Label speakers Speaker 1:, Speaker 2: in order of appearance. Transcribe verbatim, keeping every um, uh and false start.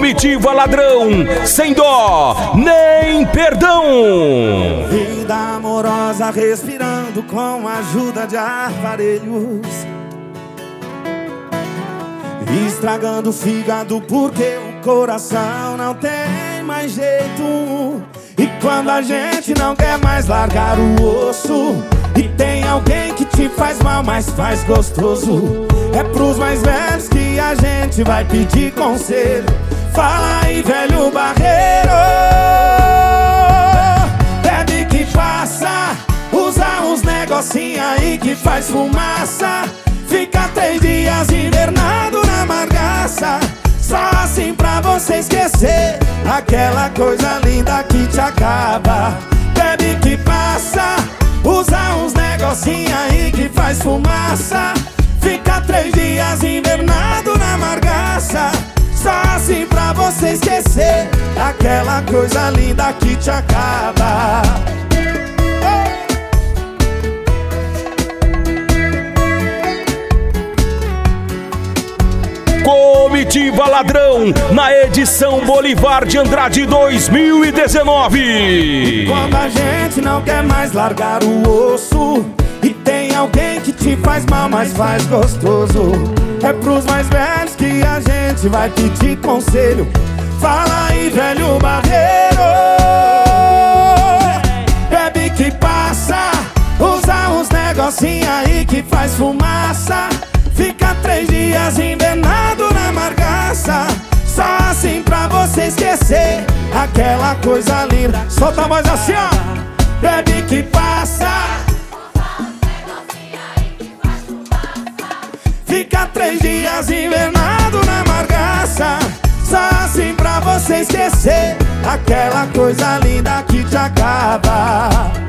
Speaker 1: Comitiva Ladrão, sem dó nem perdão.
Speaker 2: Vida amorosa respirando com a ajuda de aparelhos, estragando o fígado porque o coração não tem mais jeito. E quando a gente não quer mais largar o osso, e tem alguém que te faz mal, mas faz gostoso, é pros mais velhos que a gente vai pedir conselho. Fala aí, velho barreiro, bebe que passa, usa uns negocinho aí que faz fumaça, fica três dias invernado na margaça, só assim pra você esquecer aquela coisa linda que te acaba. Bebe que passa, usa uns negocinho aí que faz fumaça, fica três dias invernado na margaça, só assim pra você esquecer aquela coisa linda que te acaba.
Speaker 1: Comitiva Ladrão, na edição Bolivar de Andrade dois mil e dezenove.
Speaker 2: Quando a gente não quer mais largar o osso, e tem alguém que te faz mal, mas faz gostoso, é pros mais velhos que a gente vai pedir conselho. Fala aí, velho barreiro, bebe que passa, usa uns negocinho aí que faz fumaça, fica três dias invernado na margaça, só assim pra você esquecer aquela coisa linda. Solta a voz assim, ó. Bebe que passa, fica três dias invernado na margaça, só assim pra você esquecer aquela coisa linda que te acaba.